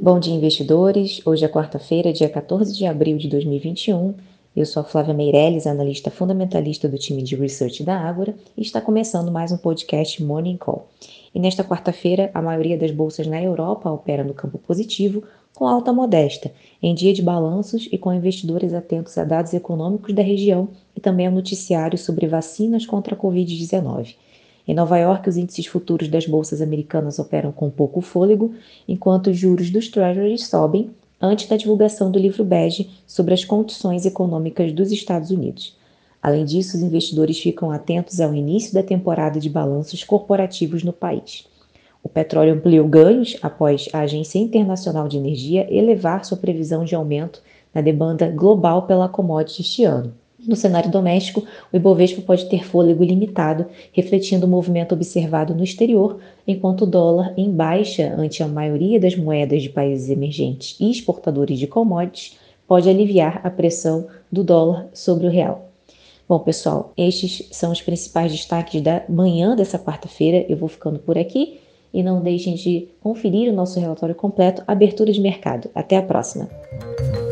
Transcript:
Bom dia, investidores. Hoje é quarta-feira, dia 14 de abril de 2021. Eu sou a Flávia Meirelles, analista fundamentalista do time de Research da Ágora, e está começando mais um podcast Morning Call. E nesta quarta-feira, a maioria das bolsas na Europa opera no campo positivo, com alta modesta, em dia de balanços e com investidores atentos a dados econômicos da região e também ao noticiário sobre vacinas contra a Covid-19. Em Nova York, os índices futuros das bolsas americanas operam com pouco fôlego, enquanto os juros dos Treasuries sobem antes da divulgação do livro bege sobre as condições econômicas dos Estados Unidos. Além disso, os investidores ficam atentos ao início da temporada de balanços corporativos no país. O petróleo ampliou ganhos após a Agência Internacional de Energia elevar sua previsão de aumento na demanda global pela commodity este ano. No cenário doméstico, o Ibovespa pode ter fôlego limitado, refletindo o movimento observado no exterior, enquanto o dólar, em baixa ante a maioria das moedas de países emergentes e exportadores de commodities, pode aliviar a pressão do dólar sobre o real. Bom, pessoal, estes são os principais destaques da manhã dessa quarta-feira. Eu vou ficando por aqui e não deixem de conferir o nosso relatório completo, Abertura de Mercado. Até a próxima!